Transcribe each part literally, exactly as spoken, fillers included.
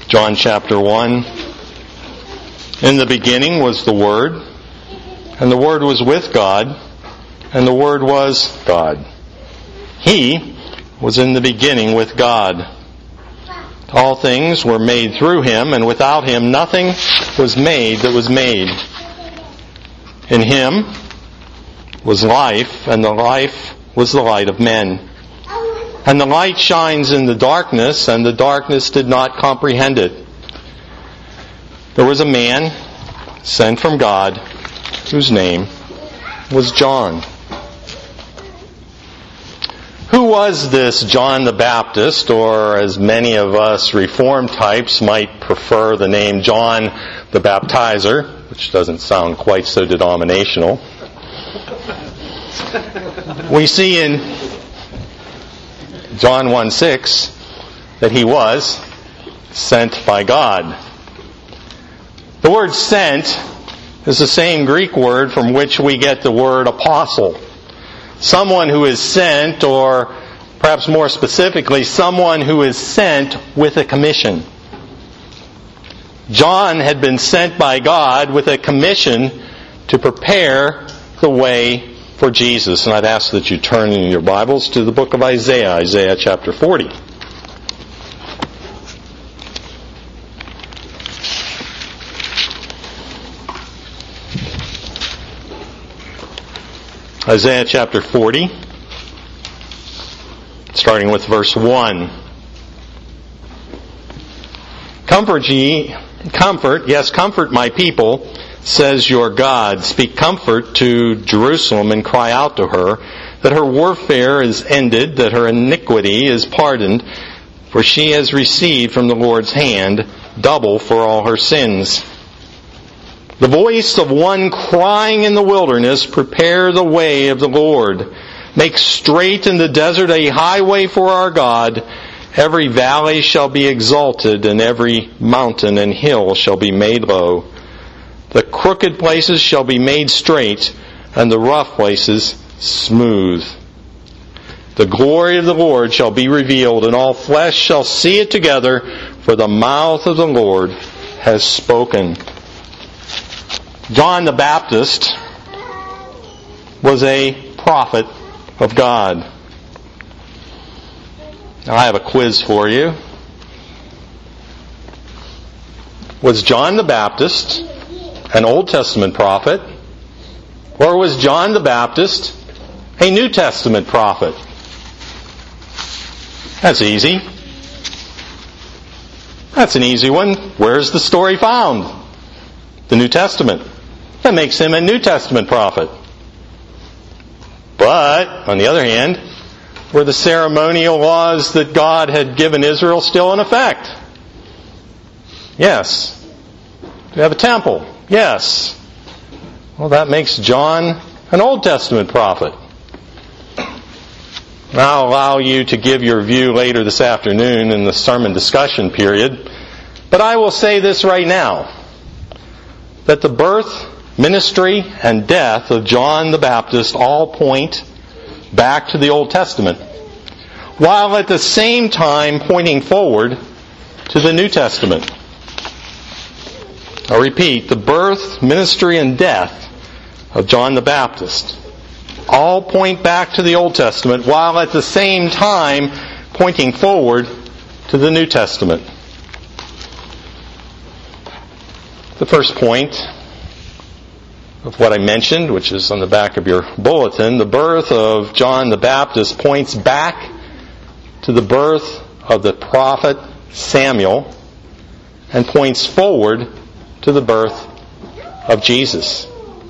John chapter one. In the beginning was the Word, and the Word was with God, and the Word was God. He was in the beginning with God. All things were made through Him, and without Him nothing was made that was made. In Him was life, and the life was the light of men. And the light shines in the darkness, and the darkness did not comprehend it. There was a man sent from God, whose name was John. Who was this John the Baptist, or as many of us Reformed types might prefer the name John the Baptizer, which doesn't sound quite so denominational. We see in John one six that he was sent by God. The word sent is the same Greek word from which we get the word apostle. Someone who is sent, or perhaps more specifically, someone who is sent with a commission. John had been sent by God with a commission to prepare the way for Jesus. And I'd ask that you turn in your Bibles to the book of Isaiah, Isaiah chapter forty. Isaiah chapter forty, starting with verse one. Comfort ye, comfort, yes, comfort my people, says your God. Speak comfort to Jerusalem and cry out to her that her warfare is ended, that her iniquity is pardoned, for she has received from the Lord's hand double for all her sins. The voice of one crying in the wilderness, prepare the way of the Lord. Make straight in the desert a highway for our God. Every valley shall be exalted, and every mountain and hill shall be made low. The crooked places shall be made straight, and the rough places smooth. The glory of the Lord shall be revealed, and all flesh shall see it together, for the mouth of the Lord has spoken. John the Baptist was a prophet of God. Now I have a quiz for you. Was John the Baptist an Old Testament prophet, or was John the Baptist a New Testament prophet? That's easy. That's an easy one. Where's the story found? The New Testament. That makes him a New Testament prophet. But, on the other hand, were the ceremonial laws that God had given Israel still in effect? Yes. Do we have a temple? Yes. Well, that makes John an Old Testament prophet. I'll allow you to give your view later this afternoon in the sermon discussion period, but I will say this right now, that the birth, ministry, and death of John the Baptist all point back to the Old Testament, while at the same time pointing forward to the New Testament. I repeat, the birth, ministry, and death of John the Baptist all point back to the Old Testament, while at the same time pointing forward to the New Testament. The first point of what I mentioned, which is on the back of your bulletin, the birth of John the Baptist points back to the birth of the prophet Samuel and points forward to the birth of Jesus.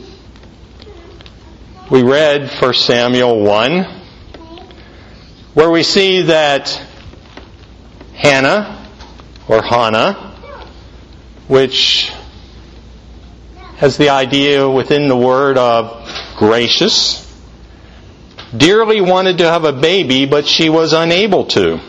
We read First Samuel one, where we see that Hannah, or Hannah, which has the idea within the word of gracious, dearly wanted to have a baby, but she was unable to.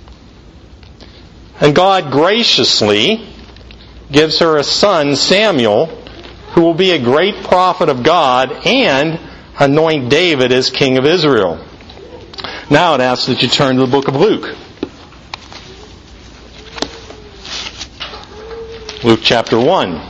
And God graciously gives her a son, Samuel, who will be a great prophet of God and anoint David as king of Israel. Now it asks that you turn to the book of Luke. Luke chapter one.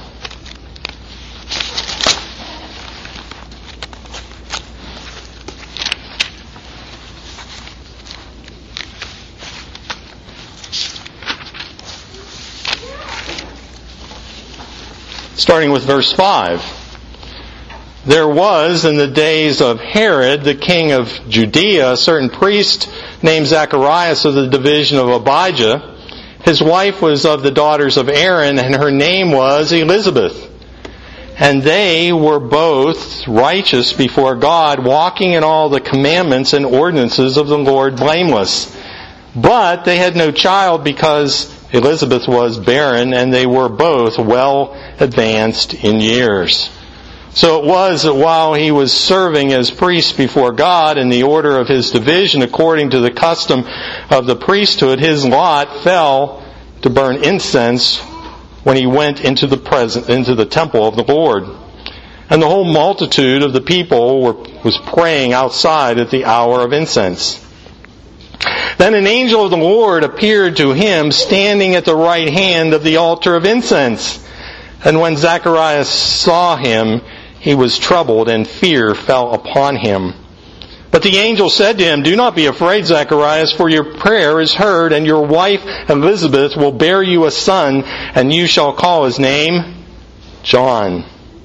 Starting with verse five. There was in the days of Herod, the king of Judea, a certain priest named Zacharias of the division of Abijah. His wife was of the daughters of Aaron, and her name was Elizabeth. And they were both righteous before God, walking in all the commandments and ordinances of the Lord blameless. But they had no child because Elizabeth was barren, and they were both well advanced in years. So it was that while he was serving as priest before God in the order of his division, according to the custom of the priesthood, his lot fell to burn incense when he went into the present, into the temple of the Lord. And the whole multitude of the people were, was praying outside at the hour of incense. Then an angel of the Lord appeared to him, standing at the right hand of the altar of incense. And when Zacharias saw him, he was troubled, and fear fell upon him. But the angel said to him, "Do not be afraid, Zacharias, for your prayer is heard, and your wife Elizabeth will bear you a son, and you shall call his name John.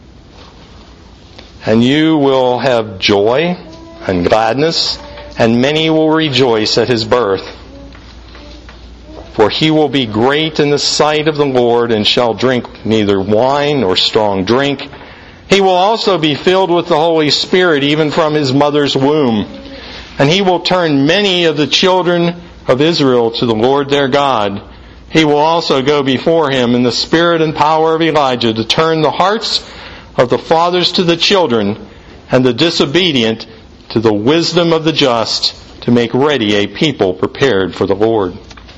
And you will have joy and gladness, and many will rejoice at his birth. For he will be great in the sight of the Lord, and shall drink neither wine nor strong drink. He will also be filled with the Holy Spirit, even from his mother's womb. And he will turn many of the children of Israel to the Lord their God. He will also go before him in the spirit and power of Elijah, to turn the hearts of the fathers to the children, and the disobedient to the wisdom of the just, to make ready a people prepared for the Lord."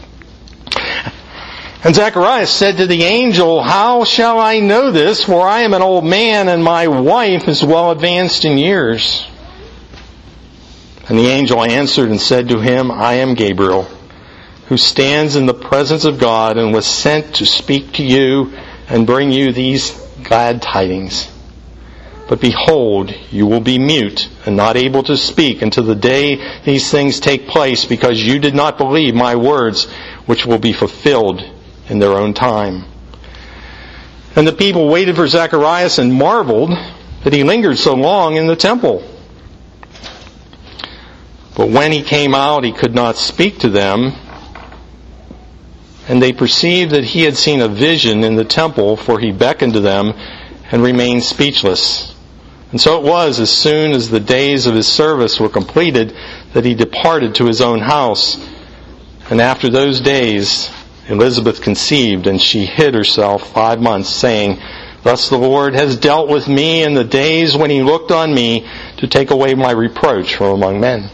And Zacharias said to the angel, "How shall I know this? For I am an old man, and my wife is well advanced in years." And the angel answered and said to him, "I am Gabriel, who stands in the presence of God, and was sent to speak to you and bring you these glad tidings. But behold, you will be mute and not able to speak until the day these things take place, because you did not believe my words, which will be fulfilled in their own time." And the people waited for Zacharias and marveled that he lingered so long in the temple. But when he came out, he could not speak to them. And they perceived that he had seen a vision in the temple, for he beckoned to them and remained speechless. And so it was, as soon as the days of his service were completed, that he departed to his own house. And after those days, Elizabeth conceived, and she hid herself five months, saying, "Thus the Lord has dealt with me in the days when he looked on me to take away my reproach from among men."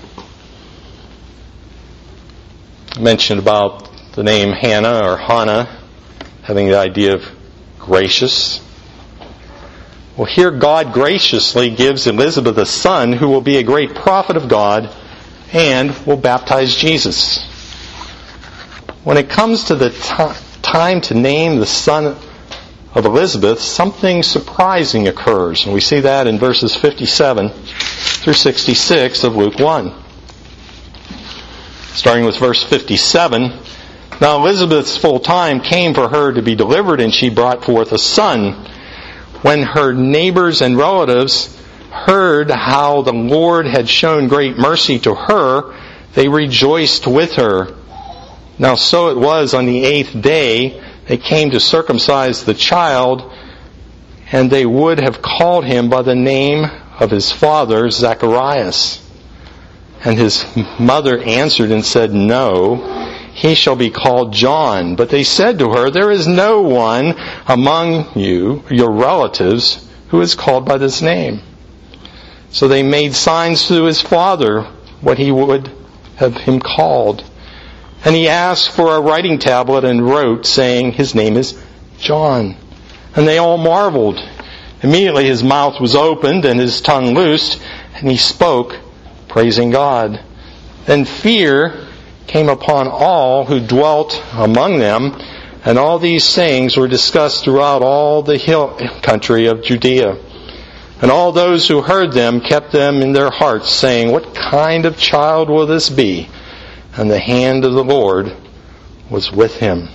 I mentioned about the name Hannah or Hannah having the idea of gracious. Well, here God graciously gives Elizabeth a son who will be a great prophet of God and will baptize Jesus. When it comes to the t- time to name the son of Elizabeth, something surprising occurs. And we see that in verses fifty-seven through sixty-six of Luke one. Starting with verse fifty-seven. "Now Elizabeth's full time came for her to be delivered, and she brought forth a son. When her neighbors and relatives heard how the Lord had shown great mercy to her, they rejoiced with her. Now so it was on the eighth day they came to circumcise the child, and they would have called him by the name of his father, Zacharias. And his mother answered and said, 'No, he shall be called John.' But they said to her, 'There is no one among you, your relatives, who is called by this name.' So they made signs to his father what he would have him called. And he asked for a writing tablet and wrote, saying, 'His name is John.' And they all marveled. Immediately his mouth was opened and his tongue loosed, and he spoke, praising God. Then fear came upon all who dwelt among them, And all these sayings were discussed throughout all the hill country of Judea. And all those who heard them kept them in their hearts, saying, "What kind of child will this be?" And the hand of the Lord was with him.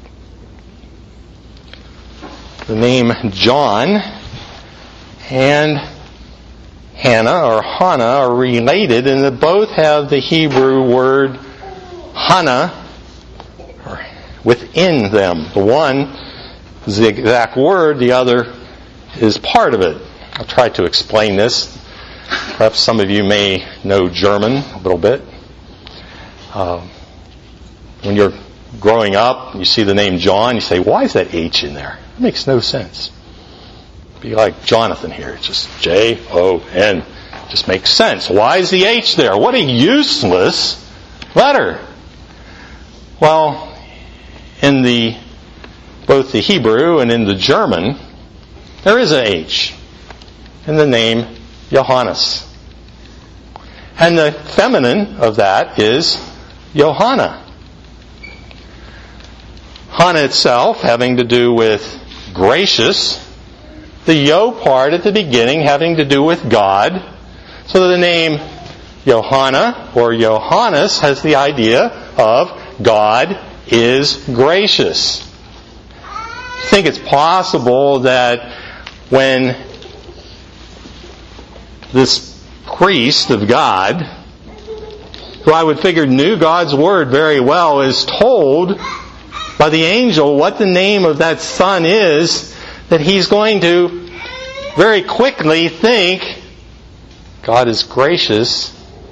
The name John and Hannah or Hannah are related, and they both have the Hebrew word Hannah within them. The one is the exact word, the other is part of it. I'll try to explain this. Perhaps some of you may know German a little bit. Uh, when you're growing up, you see the name John, you say, why is that H in there? It makes no sense. Be like Jonathan here. It's just J O N. Just makes sense. Why is the H there? What a useless letter. Well, in the both the Hebrew and in the German, there is an H in the name Johannes. And the feminine of that is Johanna. Hannah itself having to do with gracious, the Yo part at the beginning having to do with God, so the name Johanna or Johannes has the idea of God is gracious. I think it's possible that when this priest of God, who I would figure knew God's Word very well, is told by the angel what the name of that son is, that he's going to very quickly think, God is gracious,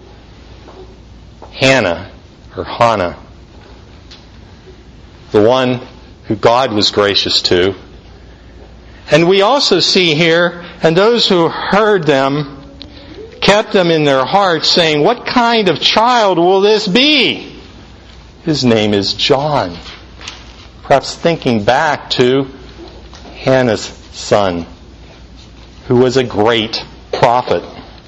Hannah or Hannah, the one who God was gracious to. And we also see here, and those who heard them kept them in their hearts, saying, what kind of child will this be? His name is John. Perhaps thinking back to Hannah's son, who was a great prophet.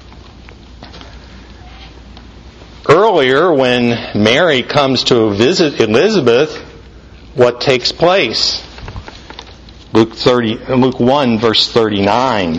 Earlier, when Mary comes to visit Elizabeth, what takes place? Luke thirty, Luke one, verse thirty-nine.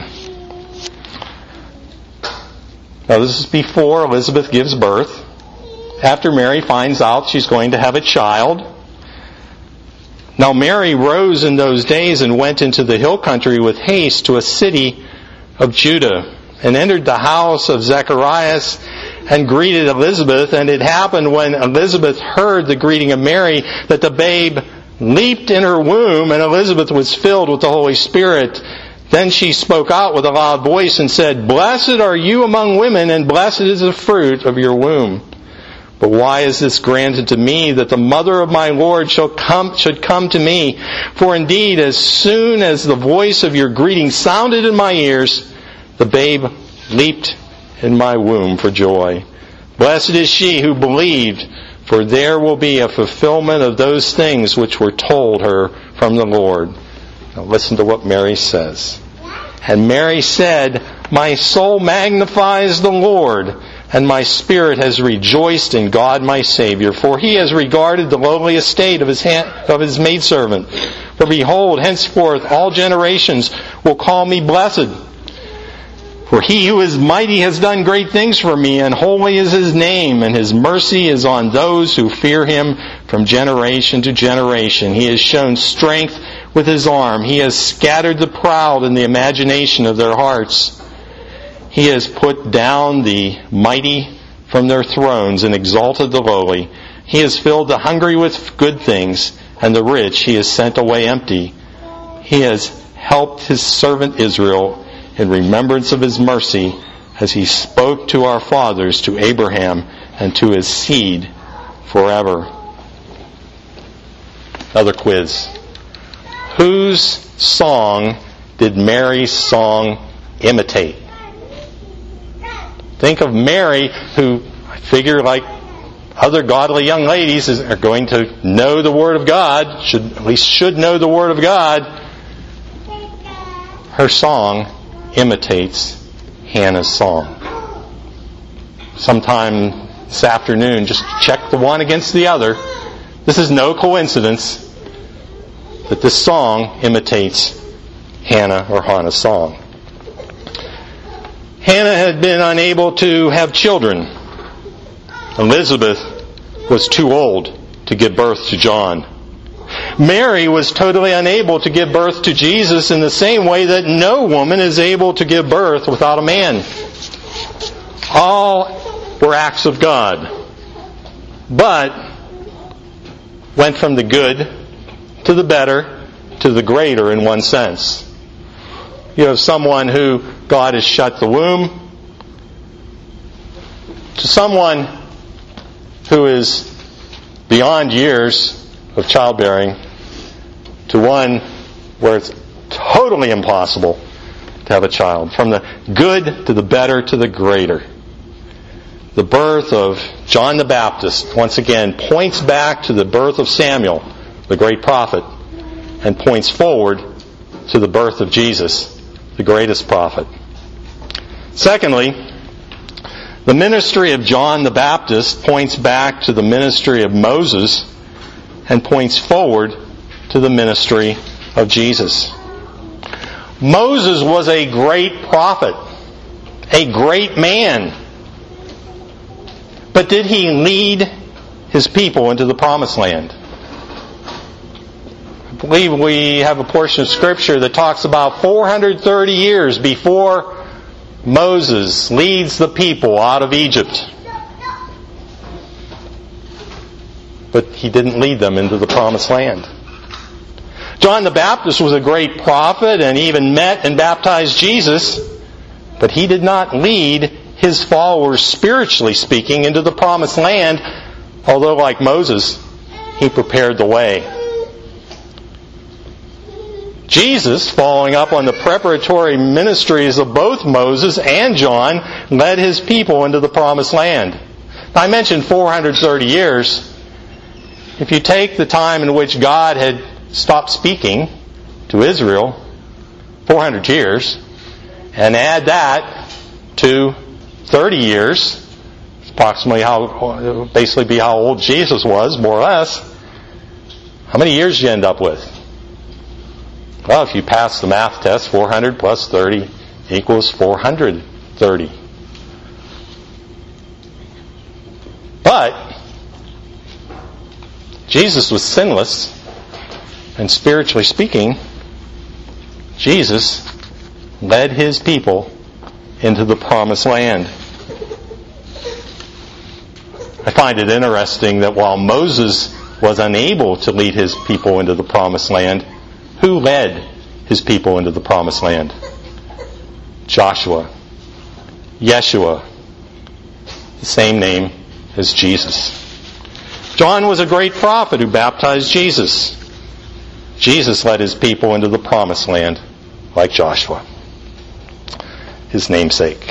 Now, this is before Elizabeth gives birth. After Mary finds out she's going to have a child. Now Mary rose in those days and went into the hill country with haste to a city of Judah, and entered the house of Zacharias and greeted Elizabeth. And it happened when Elizabeth heard the greeting of Mary that the babe leaped in her womb, and Elizabeth was filled with the Holy Spirit. Then she spoke out with a loud voice and said, "Blessed are you among women, and blessed is the fruit of your womb. But why is this granted to me, that the mother of my Lord shall come, should come to me? For indeed, as soon as the voice of your greeting sounded in my ears, the babe leaped in my womb for joy. Blessed is she who believed, for there will be a fulfillment of those things which were told her from the Lord." Now listen to what Mary says. And Mary said, "My soul magnifies the Lord, and my spirit has rejoiced in God my Savior, for he has regarded the lowly estate of his hand, of his maidservant. For behold, henceforth all generations will call me blessed. For he who is mighty has done great things for me, and holy is his name, and his mercy is on those who fear him from generation to generation. He has shown strength with his arm. He has scattered the proud in the imagination of their hearts. He has put down the mighty from their thrones and exalted the lowly. He has filled the hungry with good things, and the rich he has sent away empty. He has helped his servant Israel in remembrance of his mercy, as he spoke to our fathers, to Abraham, and to his seed forever." Another quiz. Whose song did Mary's song imitate? Think of Mary, who I figure, like other godly young ladies, is, are going to know the Word of God, should at least should know the Word of God. Her song imitates Hannah's song. Sometime this afternoon, just check the one against the other. This is no coincidence. that this song imitates Hannah or Hannah's song. Hannah had been unable to have children. Elizabeth was too old to give birth to John. Mary was totally unable to give birth to Jesus in the same way that no woman is able to give birth without a man. All were acts of God, but went from the good to the better to the greater in one sense. You have someone who God has shut the womb, to someone who is beyond years of childbearing, to one where it's totally impossible to have a child. From the good to the better to the greater. The birth of John the Baptist, once again, points back to the birth of Samuel, the great prophet, and points forward to the birth of Jesus, the greatest prophet. Secondly, the ministry of John the Baptist points back to the ministry of Moses and points forward to the ministry of Jesus. Moses was a great prophet, a great man. But did he lead his people into the promised land? I believe we have a portion of Scripture that talks about four hundred thirty years before Moses leads the people out of Egypt. But he didn't lead them into the promised land. John the Baptist was a great prophet and even met and baptized Jesus, but he did not lead his followers, spiritually speaking, into the promised land, although like Moses, he prepared the way. Jesus, following up on the preparatory ministries of both Moses and John, led his people into the promised land. Now, I mentioned four hundred thirty years. If you take the time in which God had stopped speaking to Israel, four hundred years, and add that to thirty years, approximately how, basically be how old Jesus was, more or less, how many years do you end up with? Well, if you pass the math test, four hundred plus thirty equals four hundred thirty. But Jesus was sinless, and spiritually speaking, Jesus led his people into the promised land. I find it interesting that while Moses was unable to lead his people into the promised land, who led his people into the promised land? Joshua. Yeshua. The same name as Jesus. John was a great prophet who baptized Jesus. Jesus led his people into the promised land like Joshua, his namesake.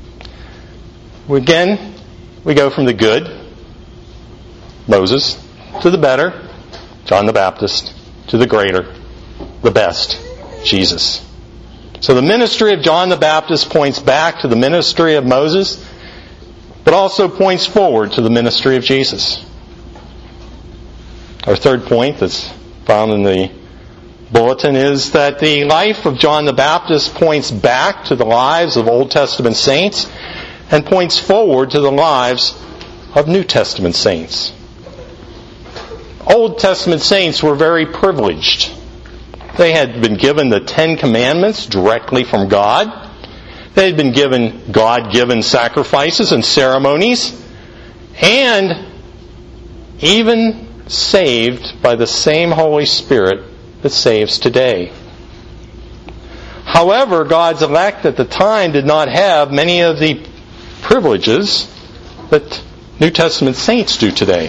Again, we go from the good, Moses, to the better, John the Baptist, to the greater, the best, Jesus. So the ministry of John the Baptist points back to the ministry of Moses, but also points forward to the ministry of Jesus. Our third point that's found in the bulletin is that the life of John the Baptist points back to the lives of Old Testament saints and points forward to the lives of New Testament saints. Old Testament saints were very privileged. They had been given the Ten Commandments directly from God. They had been given God-given sacrifices and ceremonies, and even saved by the same Holy Spirit that saves today. However, God's elect at the time did not have many of the privileges that New Testament saints do today.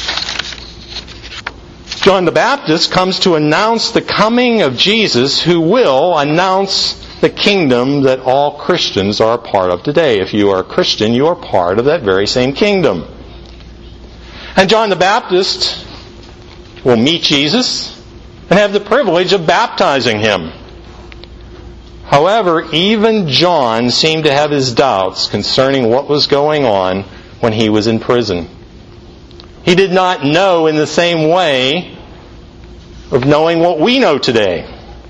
John the Baptist comes to announce the coming of Jesus, who will announce the kingdom that all Christians are a part of today. If you are a Christian, you are part of that very same kingdom. And John the Baptist will meet Jesus and have the privilege of baptizing him. However, even John seemed to have his doubts concerning what was going on when he was in prison. He did not know in the same way of knowing what we know today.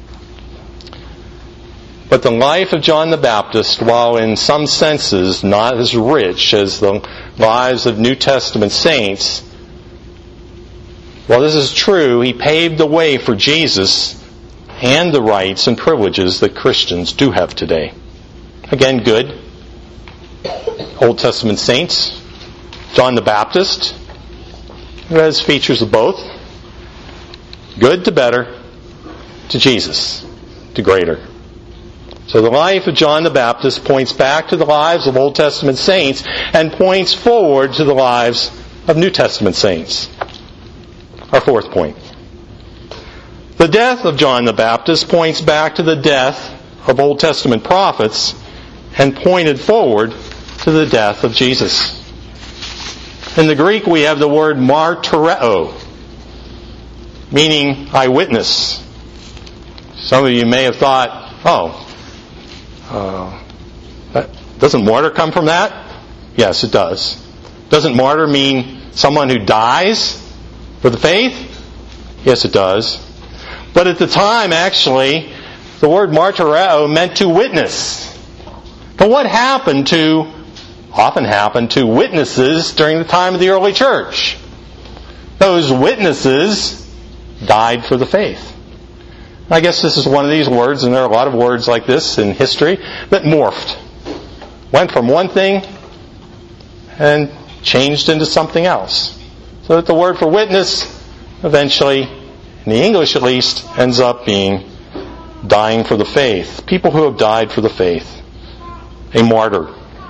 But the life of John the Baptist, while in some senses not as rich as the lives of New Testament saints, while this is true, he paved the way for Jesus and the rights and privileges that Christians do have today. Again, good. Old Testament saints, John the Baptist, who has features of both. Good to better, to Jesus, to greater. So the life of John the Baptist points back to the lives of Old Testament saints and points forward to the lives of New Testament saints. Our fourth point. The death of John the Baptist points back to the death of Old Testament prophets and pointed forward to the death of Jesus. In the Greek we have the word martyreo, meaning eyewitness. Some of you may have thought, oh, uh, that, doesn't martyr come from that? Yes, it does. Doesn't martyr mean someone who dies for the faith? Yes, it does. But at the time, actually, the word martyreo meant to witness. But what happened to, often happened to witnesses during the time of the early church? Those witnesses died for the faith. I guess this is one of these words, and there are a lot of words like this in history, that morphed. Went from one thing and changed into something else. So that the word for witness eventually, in the English at least, ends up being dying for the faith. People who have died for the faith. A martyr.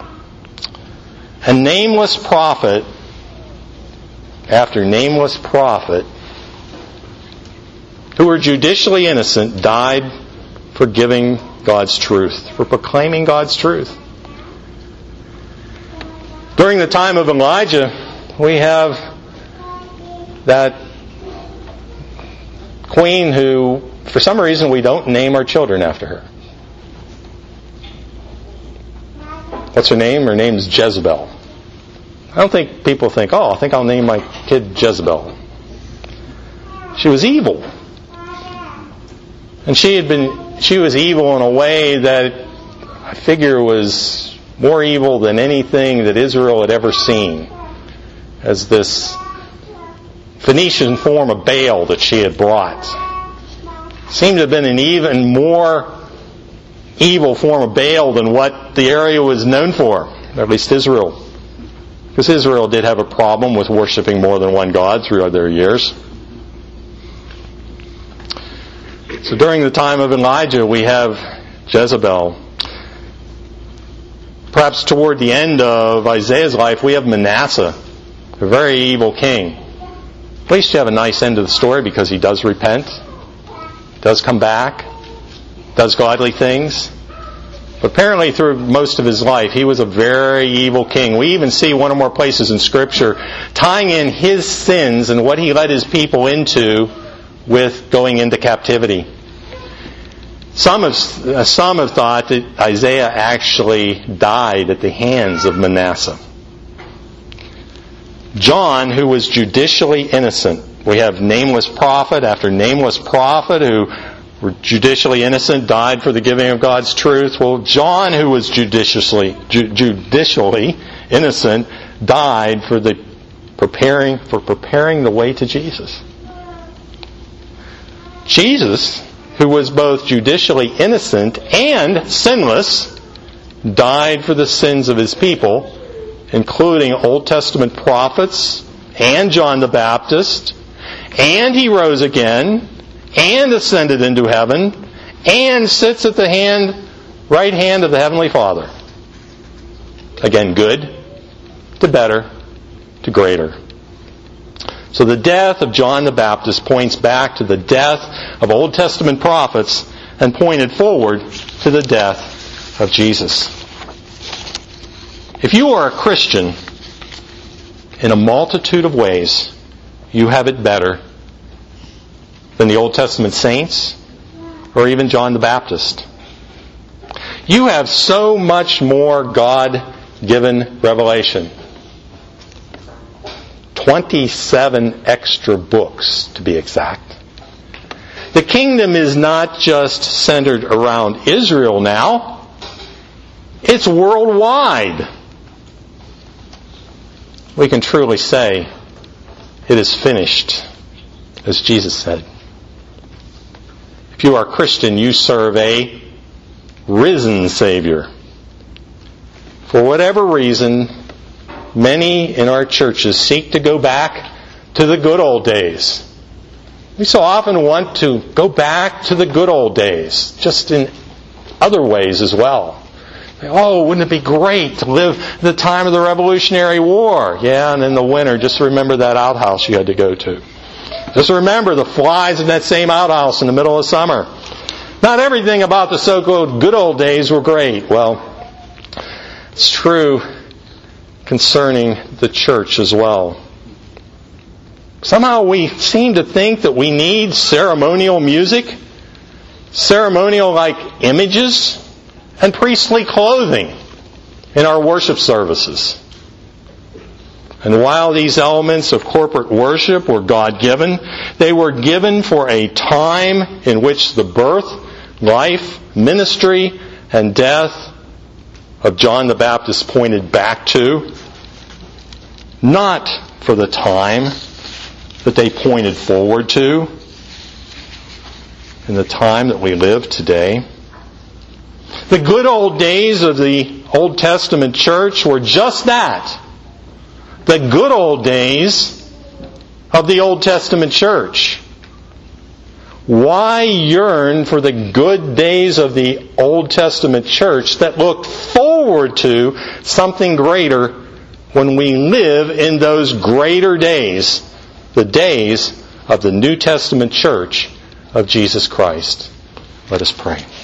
A nameless prophet, after nameless prophet, who were judicially innocent, died for giving God's truth, for proclaiming God's truth. During the time of Elijah, we have that queen who, for some reason, we don't name our children after her. What's her name? Her name's Jezebel. I don't think people think, oh, I think I'll name my kid Jezebel. She was evil. And she had been, she was evil in a way that I figure was more evil than anything that Israel had ever seen, as this Phoenician form of Baal that she had brought. Seemed to have been an even more evil form of Baal than what the area was known for, or at least Israel. Because Israel did have a problem with worshiping more than one god throughout their years. So during the time of Elijah, we have Jezebel. Perhaps toward the end of Isaiah's life, we have Manasseh, a very evil king. At least you have a nice end of the story because he does repent, does come back, does godly things. But apparently through most of his life, he was a very evil king. We even see one or more places in Scripture tying in his sins and what he led his people into with going into captivity. Some have, some have thought that Isaiah actually died at the hands of Manasseh. John, who was judicially innocent. We have nameless prophet after nameless prophet who were judicially innocent, died for the giving of God's truth. Well, John, who was judiciously ju- judicially innocent, died for the preparing for preparing the way to Jesus. Jesus, who was both judicially innocent and sinless, died for the sins of his people, including Old Testament prophets and John the Baptist, and he rose again and ascended into heaven and sits at the hand, right hand of the Heavenly Father. Again, good to better to greater. So the death of John the Baptist points back to the death of Old Testament prophets and pointed forward to the death of Jesus. If you are a Christian, in a multitude of ways, you have it better than the Old Testament saints or even John the Baptist. You have so much more God-given revelation. twenty-seven extra books, to be exact. The kingdom is not just centered around Israel now. It's worldwide. We can truly say, it is finished, as Jesus said. If you are a Christian, you serve a risen Savior. For whatever reason, many in our churches seek to go back to the good old days. We so often want to go back to the good old days, just in other ways as well. Oh, wouldn't it be great to live the time of the Revolutionary War? Yeah, and in the winter, just remember that outhouse you had to go to. Just remember the flies in that same outhouse in the middle of summer. Not everything about the so-called good old days were great. Well, it's true concerning the church as well. Somehow we seem to think that we need ceremonial music, ceremonial-like images, and priestly clothing in our worship services. And while these elements of corporate worship were God-given, they were given for a time in which the birth, life, ministry, and death of John the Baptist pointed back to, not for the time that they pointed forward to in the time that we live today. The good old days of the Old Testament church were just that. The good old days of the Old Testament church. Why yearn for the good days of the Old Testament church that looked forward to something greater when we live in those greater days, the days of the New Testament church of Jesus Christ? Let us pray.